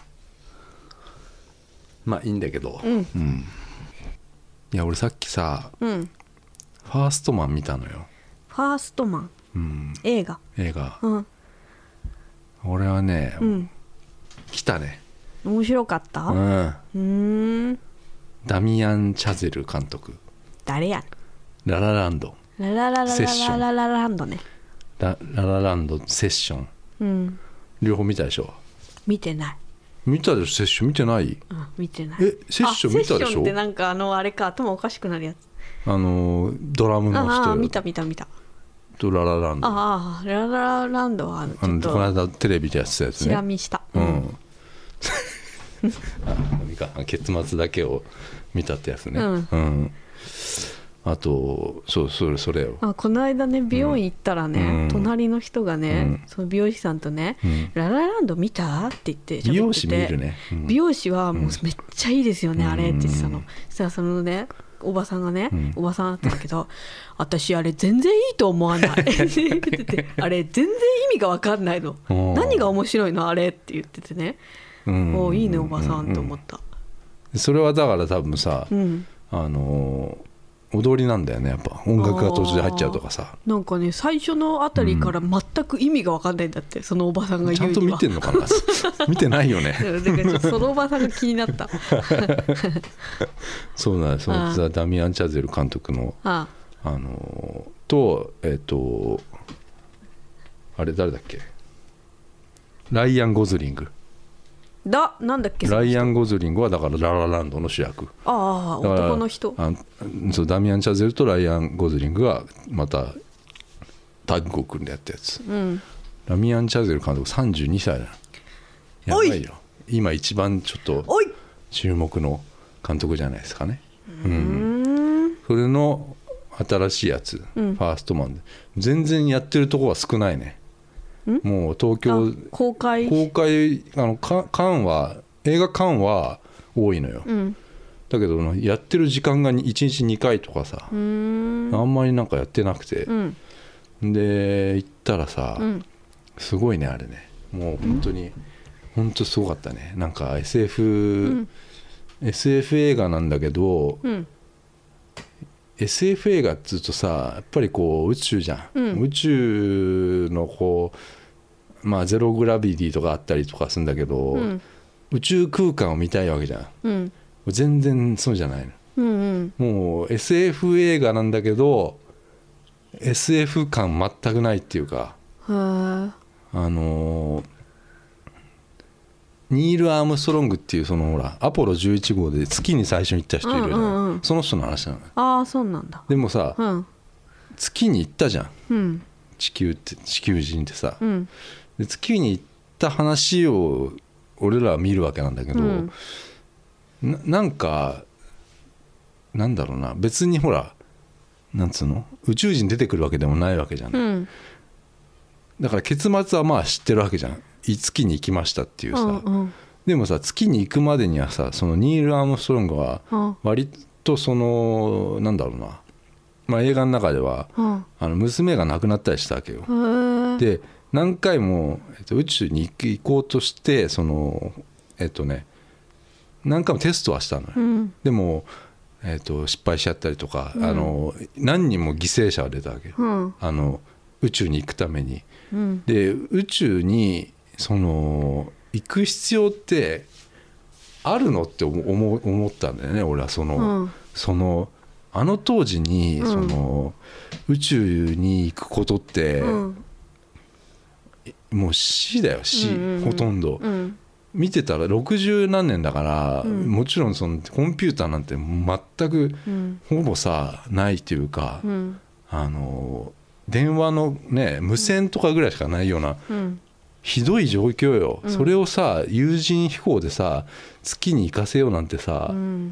まあいいんだけど、うんうん、いや俺さっきさ、うん、ファーストマン見たのよ。 ファーストマン、うん、映画映画、うん、俺はね、うん、来たね。 面白かった？うん、うーんダミアン・チャゼル監督。 誰や？ ララランドララララララララランドね。 ラ, ララランドセッション、うん、両方見たでしょ。 見てない。 見たでしょセッション。見てない？ うん、見てない。 えセッション見たでしょ。セッションってなんかあのあれか頭おかしくなるやつ。 あのドラムの人。 ああ見た見た見た。 とララランド。 ああララランドはちょっとこの間テレビでやってたやつね。 チラ見した。 うん。あ結末だけを見たってやつね。うん。うん、あとそうそれそれよ。 あこの間ね美容院行ったらね、うん、隣の人がね、うん、その美容師さんとね、うん、ララランド見たって言って喋ってて、 美容師見るね、うん、 美容師はもうめっちゃいいですよね、うん、あれって言ってたの。そしたらそのねおばさんがね、うん、おばさんだったんだけど私あれ全然いいと思わないって言っててあれ全然意味が分かんないの何が面白いのあれって言っててね、うん、おいいねおばさんと思った、 うん、それはだから多分さ、うん、あの踊りなんだよねやっぱ音楽が途中で入っちゃうとかさ。 なんかね最初のあたりから全く意味が分かんないんだって、うん、そのおばさんが言うには。 ちゃんと見てんのかな見てないよねだからそのおばさんが気になったそうなんです。ダミアン・チャゼル監督の あ, あのとえっ、ー、とあれ誰だっけライアン・ゴズリングだなんだっけライアン・ゴズリングはだからララランドの主役。 ああ男の人。 あそうダミアン・チャゼルとライアン・ゴズリングがまたタッグを組んでやったやつ、うん、ダミアン・チャゼル監督さんじゅうにさいだ。やばいよ今一番ちょっと注目の監督じゃないですかね。うん、うんそれの新しいやつ、うん、ファーストマンで全然やってるとこは少ないね。もう東京公開公開あのカンは映画館は多いのよ、うん、だけどやってる時間がいちにちにかいとかさ、うーんあんまりなんかやってなくて、うん、で行ったらさ、うん、すごいねあれねもう本当に、うん、本当すごかったね。なんか エスエフ、うん、エスエフ 映画なんだけど、うん、エスエフ 映画っつうとさやっぱりこう宇宙じゃん、うん、宇宙のこうまあゼログラビティとかあったりとかするんだけど、うん、宇宙空間を見たいわけじゃん、うん、全然そうじゃないの、うんうん、もう エスエフ 映画なんだけど エスエフ 感全くないっていうかあのニール・アームストロングっていうそのほらアポロじゅういち号で月に最初に行った人いるじゃない、うんうんうん、その人の話なのよ。 ああそうなんだ。 でもさ、うん、月に行ったじゃん、うん、地球って地球人ってさ、うん、で月に行った話を俺らは見るわけなんだけど、うん、な, なんかなんだろうな別にほらなんつうの宇宙人出てくるわけでもないわけじゃない、うん、だから結末はまあ知ってるわけじゃん。月に行きましたっていうさ、うんうん、でもさ月に行くまでにはさそのニール・アームストロングは割とそのなんだろうな、まあ、映画の中では、うん、あの娘が亡くなったりしたわけよ。で何回も、えっと、宇宙に行こうとしてそのえっとね何回もテストはしたのよ、うん、でも、えっと、失敗しちゃったりとか、うん、あの何人も犠牲者が出たわけよ、うん、あの宇宙に行くために、うん、で宇宙にその行く必要ってあるのって思う、思ったんだよね俺は。その、うん、そのあの当時に、うん、その宇宙に行くことって、うん、もう死だよ死、うんうんうん、ほとんど、うん、見てたらろくじゅうなんねんだから、うん、もちろんそのコンピューターなんて全く、うん、ほぼさないというか、うん、あの電話のね無線とかぐらいしかないような、うんひどい状況よ、うん、それをさ有人飛行でさ月に行かせようなんてさ、うん、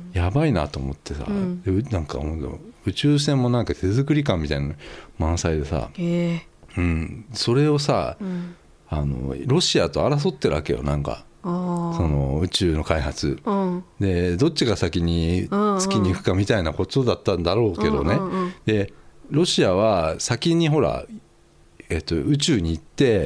やばいなと思ってさ、うん、でなんか宇宙船もなんか手作り感みたいな満載でさ、えーうん、それをさ、うん、あのロシアと争ってるわけよなんかその宇宙の開発、うん、でどっちが先に月に行くかみたいなことだったんだろうけどね、うんうんうん、でロシアは先にほらえっと、宇宙に行って、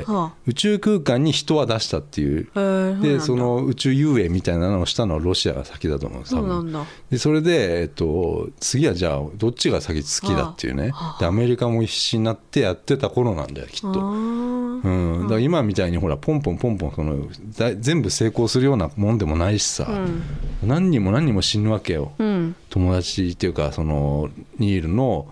はあ、宇宙空間に人は出したっていう、でその宇宙遊泳みたいなのをしたのはロシアが先だと思う。 そうなんだ。 でそれで、えっと、次はじゃあどっちが先月だっていうね、はあ、でアメリカも必死になってやってた頃なんだよきっと、うん、だから今みたいにほらポンポンポンポンその全部成功するようなもんでもないしさ、うん、何人も何人も死ぬわけよ、うん、友達っていうかそのニールの、うん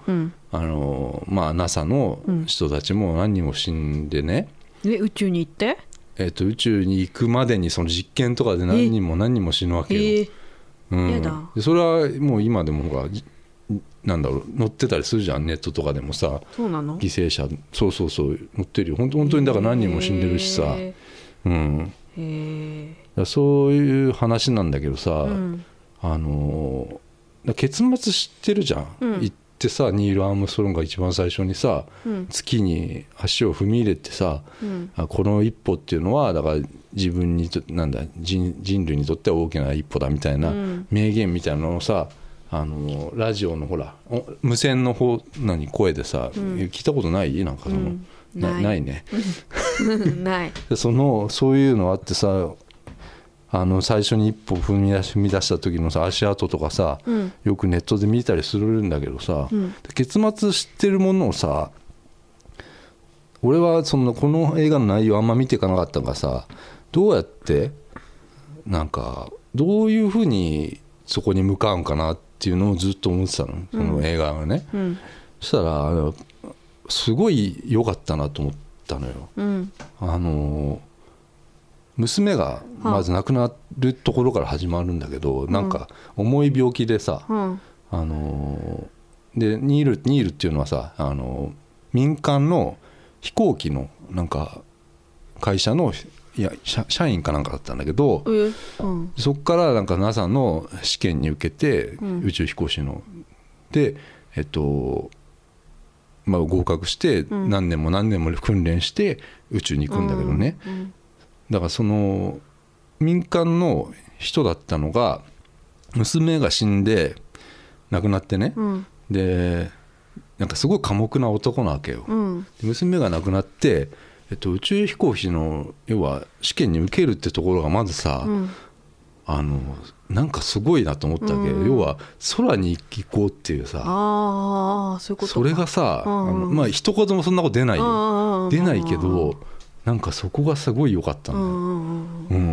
あの、まあ、ナサ の人たちも何人も死んでね、 うん、え宇宙に行って、 えー、と宇宙に行くまでにその実験とかで何人も何人も死ぬわけよ、 えーうん、 やだ。 でそれはもう今でもほらなんだろう載ってたりするじゃん、ネットとかでもさ。 そうなの？ 犠牲者そうそうそう載ってるよ本当、本当にだから何人も死んでるしさ、 へうん、 へだそういう話なんだけどさ、 うん、 あの結末知ってるじゃん、 うん、 行ってさニール・アームストロングが一番最初にさ、うん、月に足を踏み入れてさ、うん、あこの一歩っていうのはだから自分にとなんだ 人, 人類にとっては大きな一歩だみたいな名言みたいなのをさ、あのラジオのほら無線の方何声でさ、うん、聞いたことない？なんかその、うん、な, ない, ないねないそのそういうのあってさ、あの最初に一歩踏み出し踏み出した時のさ足跡とかさ、うん、よくネットで見たりするんだけどさ、うん、結末知ってるものをさ、俺はそのこの映画の内容あんま見ていかなかったからさ、どうやってなんかどういうふうにそこに向かうんかなっていうのをずっと思ってたの、その映画がね、うん、そしたらあのすごい良かったなと思ったのよ、うん、あの娘がまず亡くなるところから始まるんだけど、なんか重い病気でさ、うん、あのでニール、ニールっていうのはさ、あの民間の飛行機のなんか会社のいや 社, 社員かなんかだったんだけど、うん、そこからなんか ナサ の試験に受けて、うん、宇宙飛行士ので、えっとまあ、合格して何年も何年も訓練して宇宙に行くんだけどね、うんうん、だからその民間の人だったのが娘が死んで亡くなってね、うん、でなんかすごい寡黙な男なわけよ、うん、娘が亡くなって、えっと、宇宙飛行士の要は試験に受けるってところがまずさ、うん、あのなんかすごいなと思ったわけ、うん、要は空に行こうっていうさ、 あそういうことか。 それがさ、うん、あのまあ一言もそんなこと出ないよ、出ないけどなんかそこがすごい良かったんだよ、うんうん、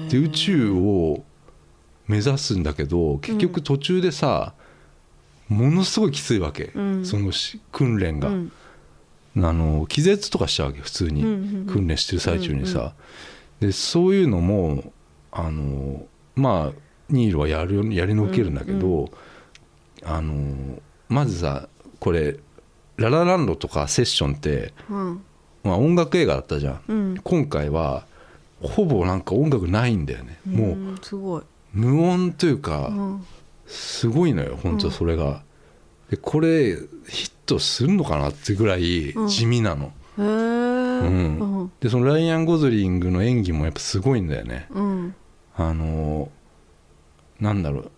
で宇宙を目指すんだけど結局途中でさ、うん、ものすごいきついわけ、うん、その訓練が、うん、あの気絶とかしちゃうわけ普通に、うん、訓練してる最中にさ、うん、でそういうのもあのまあニールはやるやりのけるんだけど、うんうん、あのまずさこれララランドとかセッションって、うんまあ、音楽映画だったじゃん、うん、今回はほぼなんか音楽ないんだよね、うん、もうすごい無音というか、うん、すごいのよ本当それが、うん、でこれヒットするのかなってぐらい地味なの、うんうんうん、でそのライアン・ゴズリングの演技もやっぱすごいんだよね、うん、あのなんだろう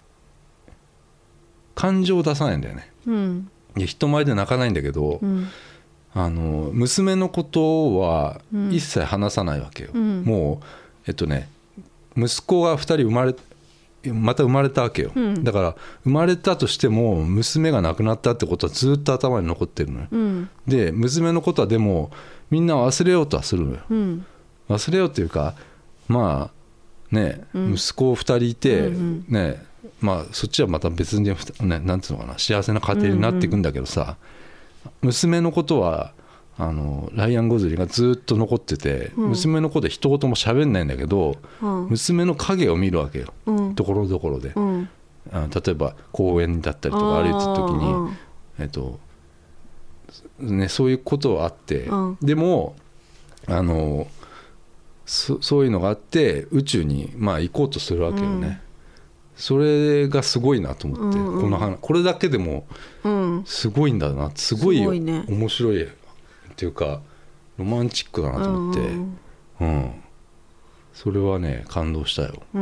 感情を出さないんだよね、うん、いや人前で泣かないんだけど、うんあの娘のことは一切話さないわけよ、うん、もうえっとね息子がふたり生まれまた生まれたわけよ、うん、だから生まれたとしても娘が亡くなったってことはずっと頭に残ってるのよ、うん、で娘のことはでもみんな忘れようとはするのよ、うん、忘れようっていうかまあね、うん、息子ふたりいて、うんうん、ねまあそっちはまた別に、ね、なんていうのかな幸せな家庭になっていくんだけどさ、うんうん娘のことはあのライアン・ゴズリンがずっと残ってて、うん、娘のことで一言も喋んないんだけど、うん、娘の影を見るわけよ、うん、ところどころで、うん、あ例えば公園だったりとか歩いてる時に、えっとね、そういうことはあって、でもあの そ, そういうのがあって宇宙に、まあ、行こうとするわけよね、それがすごいなと思って、うんうん、この話これだけでもすごいんだな、うん、すごいよ、ね、面白いっていうかロマンチックだなと思って、うんうん、それはね感動したよ、うん、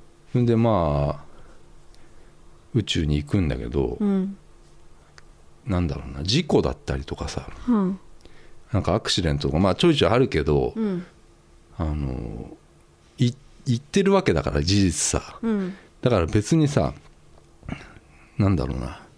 でまあ宇宙に行くんだけど、うん、なんだろうな事故だったりとかさ、うん、なんかアクシデントとか、まあ、ちょいちょいあるけど、うん、あのい言ってるわけだから事実さ、うんだから別にさなんだろうな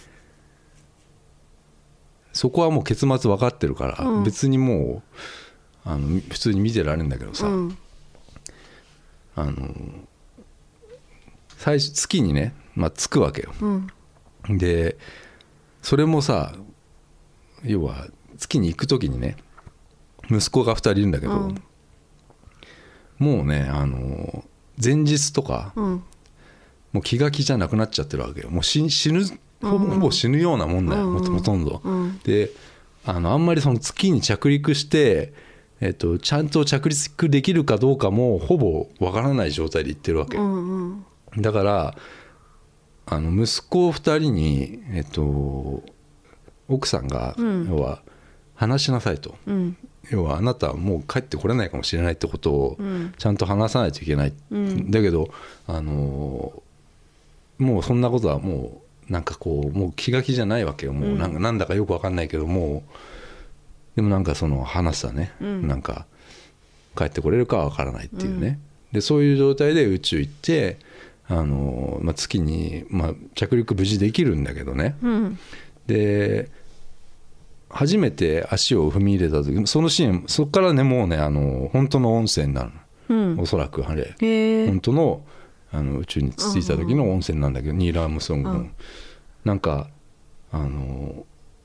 そこはもう結末分かってるから、うん、別にもうあの普通に見てられるんだけどさ、うん、あの最初月にね、まあ、着くわけよ、うん、でそれもさ要は月に行く時にね息子がふたりいるんだけど、うん、もうねあの前日とか、うん、もう気が気じゃなくなっちゃってるわけよ。もう死ぬほぼ、ほぼ死ぬようなもんだよ、うん、ほとんど、うん、で あのあんまりその月に着陸して、えっと、ちゃんと着陸できるかどうかもほぼわからない状態で行ってるわけ、うんうん、だからあの息子ふたりに、えっと、奥さんが、うん、要は話しなさいと、うん、要はあなたはもう帰ってこれないかもしれないってことをちゃんと話さないといけない、うん、だけどあのもうそんなことはもうなんかこうもう気が気じゃないわけよ。もうなんかなんだかよく分かんないけどもでもなんかその話したね、うん、なんか帰ってこれるかは分からないっていうね、うん、でそういう状態で宇宙行ってあの、まあ、月に、まあ、着陸無事できるんだけどね、うん、で初めて足を踏み入れた時そのシーンそこからねもうねあの本当の温泉になるの、うん、おそらくあれ本当のあの宇宙に着いた時の温泉なんだけど、ニール・アームストロングのなんかあの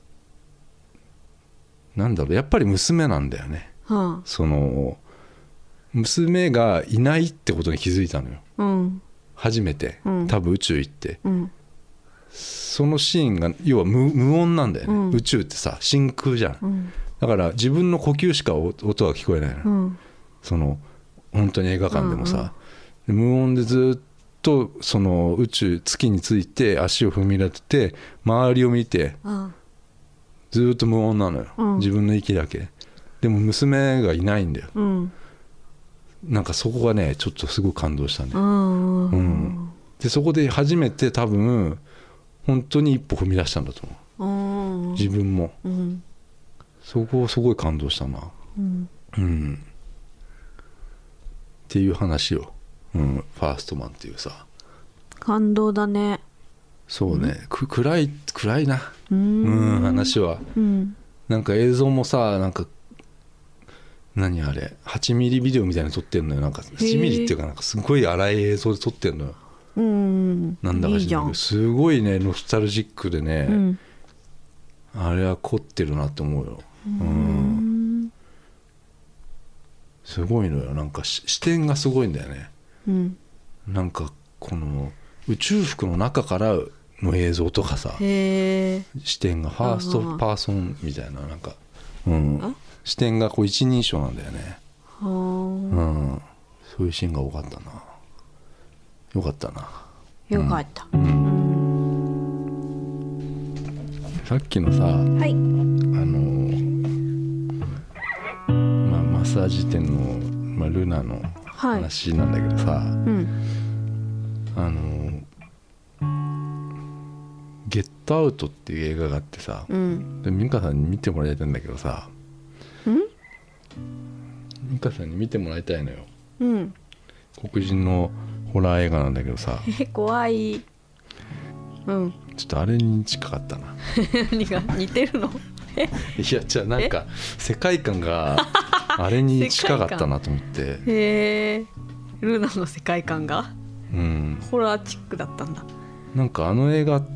なんだろうやっぱり娘なんだよね、はあ、その娘がいないってことに気づいたのよ、うん、初めて、うん、多分宇宙行って、うん、そのシーンが要は 無, 無音なんだよね、うん、宇宙ってさ真空じゃん、うん、だから自分の呼吸しか音が聞こえないの、うん、その本当に映画館でもさ、うんうん、無音でずっとその宇宙月について足を踏み入れて周りを見て、うん、ずっと無音なのよ、うん、自分の息だけでも娘がいないんだよ、うん、なんかそこがねちょっとすごい感動したね、うんうん、でそこで初めて多分本当に一歩踏み出したんだと思う自分も、うん、そこをすごい感動したな、うんうん、っていう話を、うん、ファーストマンっていうさ感動だね。 そうね、うん、暗い暗いなうん、うん、話は、うん、なんか映像もさなんか何あれはちミリビデオみたいに撮ってんのよ。なんかはちミリっていうかなんかすごい荒い映像で撮ってんのよ。うん、なんだか知らないけどすごいねノスタルジックでね、うん、あれは凝ってるなって思うよ、うん、すごいのよ。なんか視点がすごいんだよね、うん、なんかこの宇宙服の中からの映像とかさ視点がファーストパーソンみたいななんか、うん、視点がこう一人称なんだよね、うん、そういうシーンが多かったな。よかったな。 よかった、うんうん、 さっきのさ、はい、あの、まあ、マッサージ店の、まあ、ルナの話なんだけどさ、はい、うん、あのゲットアウトっていう映画があってさ、うん、で美香さんに見てもらいたいんだけどさ、うん、美香さんに見てもらいたいのよ、うん、黒人のホラー映画なんだけどさ怖い、うん、 ちょっとあれに近かったな何が似てるのいやじゃあなんか世界観があれに近かったなと思ってへえルナの世界観が、うん、ホラーチックだったんだ。 なんかあの映画って、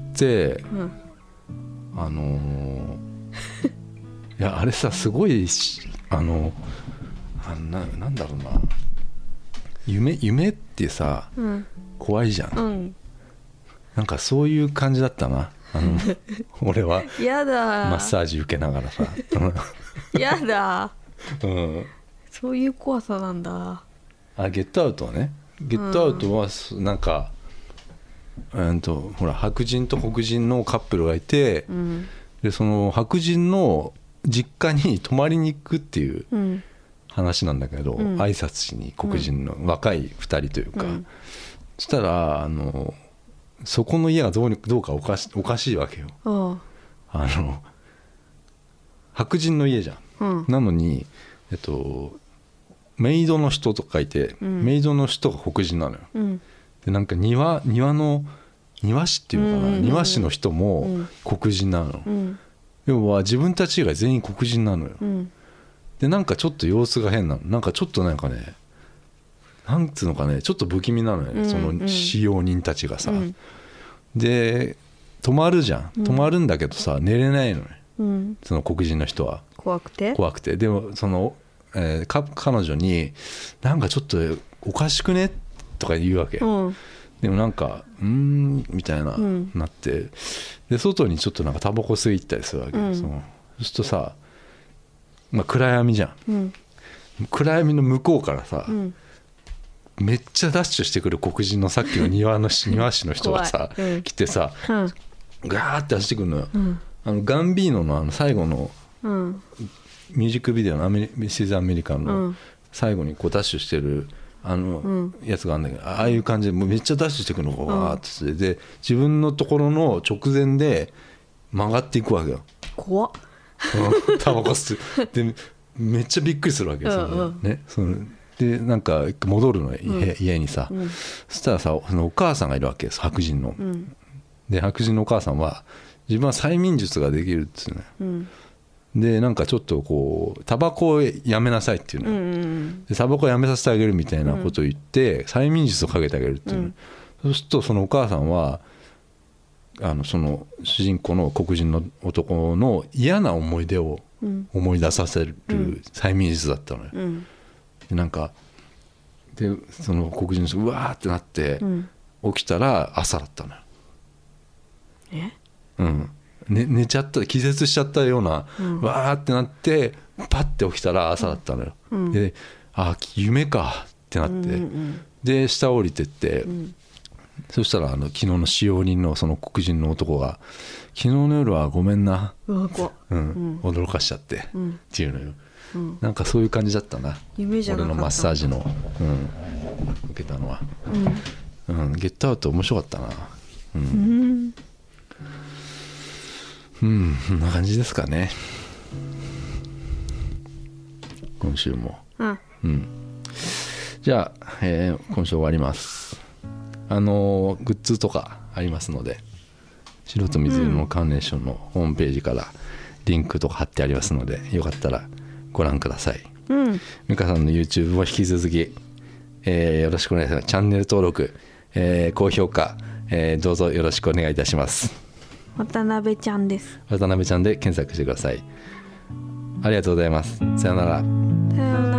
うん、あのー、いやあれさすごいあのあな、なんだろうな夢夢ってさ、うん、怖いじゃん、うん、なんかそういう感じだったなあの俺はやだマッサージ受けながらさやだ、うん、そういう怖さなんだ。 あゲットアウトはねゲットアウトはなんか、うん、とほら白人と黒人のカップルがいて、うん、でその白人の実家に泊まりに行くっていう、うん話なんだけど、うん、挨拶しに黒人の若いふたりというか、うん、そしたらあのそこの家がどうにどうかおかし、おかしいわけよ。あの白人の家じゃん、うん、なのに、えっと、メイドの人とかいて、うん、メイドの人が黒人なのよ、うん、でなんか庭、庭の庭師っていうのかな、うんうんうん、庭師の人も黒人なの、うん、要は自分たち以外全員黒人なのよ、うんでなんかちょっと様子が変なの。なんかちょっとなんかねなんつうのかねちょっと不気味なのよね、うんうん、その使用人たちがさ、うん、で泊まるじゃん、泊まるんだけどさ寝れないのね、 うん、 その黒人の人は怖くて怖くてでもその、えー、か彼女になんかちょっとおかしくねとか言うわけ、うん、でもなんかうーんみたいな、うん、なってで外にちょっとなんかタバコ吸い行ったりするわけ、うん、そのそうするとさ、まあ、暗闇じゃん、うん、暗闇の向こうからさ、うん、めっちゃダッシュしてくる黒人のさっきの庭の庭師の人がさ、うん、来てさ、うん、ガーって走ってくるのよ、うん、あのガンビーノのあの最後のミュージックビデオのアメリミシズ・アメリカンの最後にこうダッシュしてるあのやつがあるんだけど、ああいう感じでもうめっちゃダッシュしてくるのがガーって、うん、で自分のところの直前で曲がっていくわけよ。 怖っタバコ吸ってでめっちゃびっくりするわけですよ、うんうんね、そのでなんか戻るの、うん、家にさ、うん、そしたらさそのお母さんがいるわけです白人の、うん、で白人のお母さんは自分は催眠術ができるっつうね、うん、でなんかちょっとこうタバコをやめなさいっていうの、うんうん、でタバコやめさせてあげるみたいなことを言って、うん、催眠術をかけてあげるっていうの、うん、そうするとそのお母さんはあのその主人公の黒人の男の嫌な思い出を思い出させる催眠術だったのよ、うん、でなんかでその黒人の人うわーってなって、うん、起きたら朝だったのよ。 えうんね、寝ちゃった気絶しちゃったような、うん、わーってなってパッて起きたら朝だったのよ、うん、であ夢かってなって、うんうんうん、で下降りてって、うん、そしたらあの昨日の使用人のその黒人の男が昨日の夜はごめんな、 うんうん、 驚かしちゃって、うん、っていうのよ、うん、なんかそういう感じだったな夢じゃなかった俺のマッサージの、うん、受けたのは、うんうん、ゲットアウト面白かったな、うんうんうん、こんな感じですかね今週も、うんうん、じゃあ、えー、今週終わります。あのー、グッズとかありますので白と水色のカーネーションのホームページからリンクとか貼ってありますのでよかったらご覧ください、うん、美香さんの YouTube も引き続き、えー、よろしくお願いします。チャンネル登録、えー、高評価、えー、どうぞよろしくお願いいたします。 渡辺ちゃんです。 渡辺ちゃんで検索してください。ありがとうございます。さよなら。 さよなら。